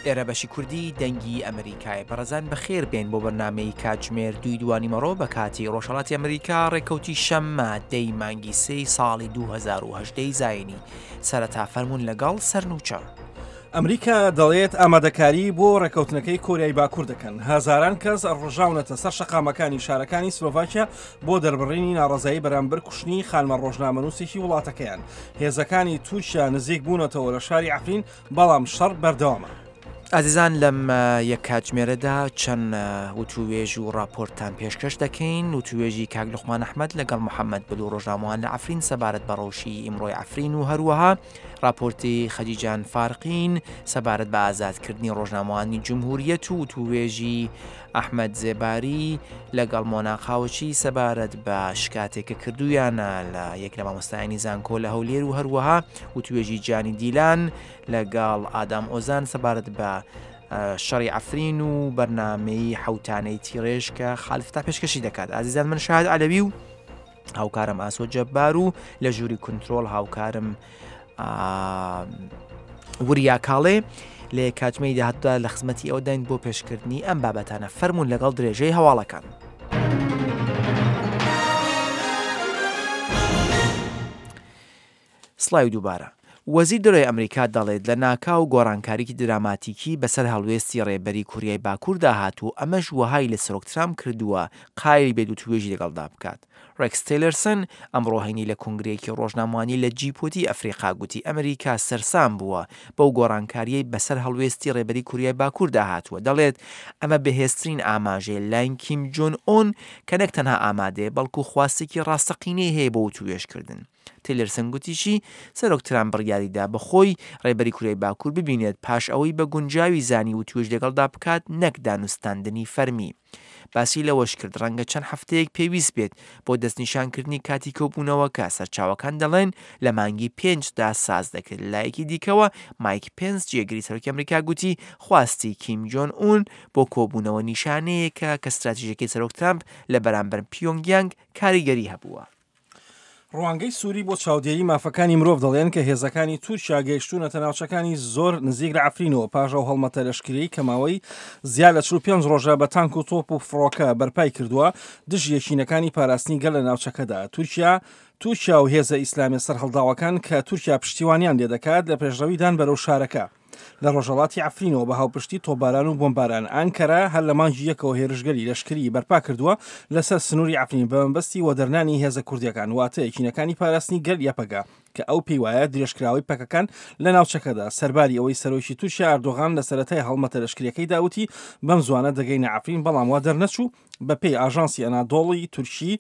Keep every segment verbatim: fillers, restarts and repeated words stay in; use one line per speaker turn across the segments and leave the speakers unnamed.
ئێرە بەشی کوردی دەنگی ئەمریکای بەڕێزان بەخێر بێن بۆ بەرنامەی کاتژمێر دوی دوانی مەڕۆ بە کاتی ڕۆژهەڵاتی ئەمریکا ڕێکەوتی شەممە دەی مانگی سێی ساڵی دوو هەزار و هەژدە زاینی سەرەتا فەرموون لەگەڵ سەرنووچە.
ئەمریکا دەڵێت ئامادەکاری بۆ ڕێکەوتنەکەی کۆریای باکوور دەکەن. هەزاران کەس ڕژاونەتە سەر شەقامەکانی شارەکانی سلۆڤاکیا بۆ دەربڕینی ناڕەزایی بەرامبەر کوشتنی خانمە ڕۆژنامەنووسێکی وڵاتەکەیان. هێزەکانی تورکیا نزیک بوونەتەوە لە شاری عەفرین، بەڵام شەڕ بەردەوامە.
ئازیزان لەم یەک کاتژمێرەدا چەند وتووێژ و راپۆرتان پێشکەش دەکەین. وتووێژی کاک لوقمان ئەحمەد لەگەڵ محەممەد بلو ڕۆژنامەوان لە عەفرین سەبارەت بە ڕەوشی ئیمڕۆی عەفرین و هەروەها راپۆرتی خەدیجان فارقین سەبارەت بە ئازادکردنی ڕۆژنامەوانی جمهوریەت و وتووێژی ئەحمەد زێباری لەگەڵ مۆناقاوچی سەبارەت بە شکاتێکە کردویانە لە یەک لە مامۆستایانی زانکۆ لە هەولێر و هەروەها وتوێژی جانی دیلان لەگەڵ ئادام ئۆزان سەبارەت بە شەڕی عەفرین و بەرنامەی حەوتانەی تیڕێژ کە خالفتا پێشکەشی دەکات. ئازیزان من شاهد عەلەوی و هاوکارم ئاسۆ جەبار و لە ژووری کنترۆل هاوکارم وریا کاڵێ لە کاتژمێری داهاتوودا لە خزمەتی ئەوە داین بۆ پێشکردنی ئەم بابەتانە. فەرموون لەگەڵ درێژەی هەواڵەکان. سڵاوی دووبارە. وەزیر دەرۆی ئەمریکا دەڵێت لە ناکاو گۆڕانکاریی دراماتیکی بەسەر هەڵوێستی ڕێبەری کوریای باکوور داهاتوو ئەمەش وەهای لە سەرۆک ترامپ کردووە قایری بێت و توێژی لەگەڵدا بکات. ڕێکس تیلەرسن ئەمڕۆ هەینی لە کۆنگرەیەکی ڕۆژنامەوانی لە جیپۆتی ئەفریقا گوتی ئەمریکا سەرسام بووە بەو گۆڕانکاریەی بەسەر هەڵوێستی ڕێبەری کوریای باکوور داهاتووە. دەڵێت ئەمە بەهێزترین ئاماژەیە لایەن کیم جۆن ئۆن کە نەک تەنها ئامادەیە بەڵکو خواستێکی ڕاستەقینەی هەیە بۆ توێژکردن. تیلەرسن گوتیشی سەرۆک ترامپ بڕیاریدا بەخۆی ڕێبەری کوریای باکوور ببینێت پاش ئەوەی بە گونجاوی زانی و توێژ لەگەڵدا بکات نەک دانوستاندنی فەرمی. باسی لەوەش کرد ڕەنگە چەند هەفتەیەک پێویست بێت بۆ دەستنیشانکردنی کاتی کۆبوونەوەکە. سەرچاوەکان دەڵێن لە مانگی پێنجدا ساز دەکرد. لایەکی دیکەوە مایک پێنس جێگری سەرۆکی ئەمریکا گوتی خواستی کیم جۆن ئون بۆ کۆبوونەوە نیشانەیەکە کە استراتیژیەکەی سەرۆک ترامپ لە بەرامبەر پیۆنگیانگ کاریگەری هەبووە.
ڕوانگەی سووری بۆ چاودێری مافەکانی مرۆڤ دەڵێن کە هێزەکانی تورکیا گەیشتوونەتە ناوچەکانی زۆر نزیک لە عەفرینەوە پاژەو هەڵمەتە لەشکرەی کە ماوەی زیاد لە چل و پێنج ڕۆژە بە تانک و تۆپ و فڕۆکە بەرپای کردووە دژ یەکینەکانی پاراستنی گەل لە ناوچەکەدا. تورکیا تورکیا و هێزە ئیسلامی سەرهەڵداوەکان کە تورکیا پشتیوانیان لێ دەکات لە پێشڕەویدان بەرەو شارەکە لە ڕۆژهەڵاتی عەفرینەوە بە هاوپشتی تۆپباران و بۆمباران. ئەنکەرە هەر لە مانگی یەکەوە هێرشگەری لەشکری بەرپا کردووە لەسەر سنووری عەفرین بە مەبەستی وەدەرنانی هێزە کوردیەکان واتە یەکینەکانی پاراستنی گەل یەپەگا کە ئەو پێی وایە درێژکراوی پەکەکان لە ناوچەکەدا. سەرباری ئەوەی سەرۆکی تورکیا ئەردۆغان لە سەرەتای هەڵمەتە لەشکریەکەی داوتی بەم زوانە دەگەینە عەفرین، بەڵام وا دەرنەچوو. بە پێی ئاژانسی ئەنادۆڵی تورکی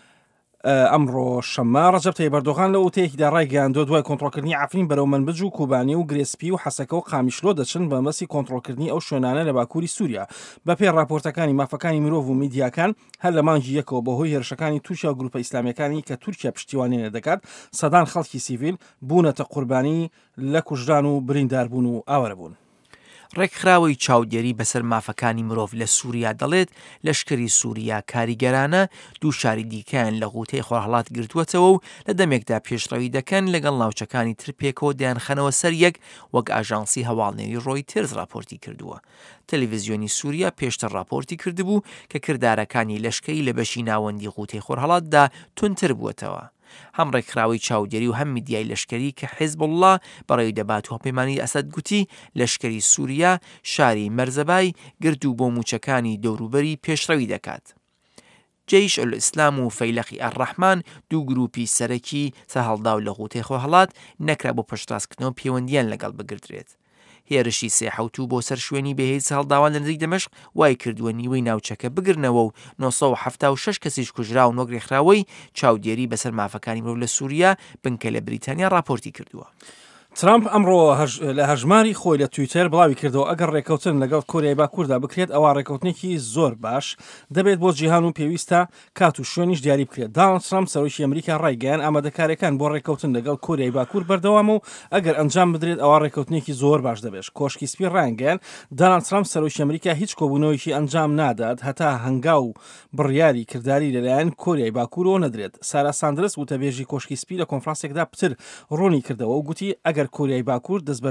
ئەمڕۆ شەممە ڕەجەب تەیب ئەردۆغان لە وتەیەکیدا ڕایگەیاندووە دوای کۆنتڕۆلکردنی عەفرین بەرەو منبج و کوبانی و گرێسپی و حەسەکە و قامیشلۆ دەچن بە مەسی کۆنتڕۆلکردنی ئەو شوێنانە لە باکووری سووریا. بە پێی راپۆرتەکانی مافەکانی مرۆڤ و میدیاکان هەر لە مانگی یەکەوە بەهۆی هێرشەکانی تورکیا و گروپە ئیسلامیەکانی کە تورکیا پشتیوانیان دەکات سەدان خەڵکی سیڤیل بوونەتە قوربانی لە کوژدان و برینداربوون و ئاوەرەبوون.
ڕێکخراوەی چاودێری بەسەر مافەکانی مرۆڤ لە سووریا دەڵێت لەشکری سووریا کاریگەرانە دوو شاری دیکەیان لە غوتەی خۆرهەڵات گرتووەتەوە و لە دەمێکدا پێشڕەوی دەکەن لەگەڵ ناوچەکانی تر پێکەوە دەیانخەنەوە سەر یەک وەک ئاژانسی هەواڵنێری ڕۆیترز راپۆرتی کردووە. تەلەڤیزیۆنی سووریا پێشتر راپۆرتی کردبوو کە کردارەکانی لەشکری لە بەشی ناوەندی غوتەی خۆرهەڵاتدا تونتر بووەتەوە. هەم ڕێکخراوی چاودێری و هەم میدیای لەشکری کە حیزبوڵڵا بەڕێوەی دەبات و هەپەیمانی ئەسەد گوتی لەشکری سووریا شاری مەرزەبای گرد و بۆ موچەکانی دەوروبەری پێشڕەوی دەکات. جەیش ئەلئیسلام و فەیلەقی ئەرڕەحمان دوو گروپی سەرەکی سەرهەڵدا و لە غوتەی خۆرهەڵات نەکرا بۆ پشتڕاستکردنەوە پەیوەندیان لەگەڵ بگرێت. هێرشی سێ حەوتوو بۆ سەر شوێنی بەهێز هەڵداوان لە نزیک دەمەشق وای کردووە نیوەی ناوچەکە بگرنەوە و نۆ سەد و هەفتاد و شەش کەسیش کوژرا و نۆ ڕێکخراوەی چاودێری بەسەر مافەکانی مرۆڤ لە سووریا بنکە لە بریتانیا راپۆرتی کردووە.
ترامپ ئەمڕۆ لە هەژماری خۆی لە تویتەر بڵاوی کردەوە ئەگەر ڕێکەوتن لەگەڵ کۆریای باکووردا بکرێت ئەوە ڕێکەوتنێکی زۆر باش دەبێت بۆ جیهان و پێویستە کات و شوێنیش دیاری بکرێت. دانڵد ترامپ سەرۆکی ئەمریکا ڕایگەیان ئامادەکاریەکان بۆ ڕێکەوتن لەگەڵ کۆریای باکوور بەردەوامە و ئەگەر ئەنجام بدرێت ئەوە ڕێکەوتنێکی زۆر باش دەبێت. کۆشکی سپی ڕایگەیان دانڵد ترامپ سەرۆکی ئەمریکا هیچ کۆبوونەوەیکی ئەنجام نادات هەتا هەنگا و بڕیاری کردداری لەلایەن کۆریای باکوورەوە نەدرێت. سارا ساندرس وتەبێژی کۆشکی سپی لە کۆنفرانسێکدا پتر ڕوونی کردەوە و گوتی ئەگەر کۆریای باکوور دەست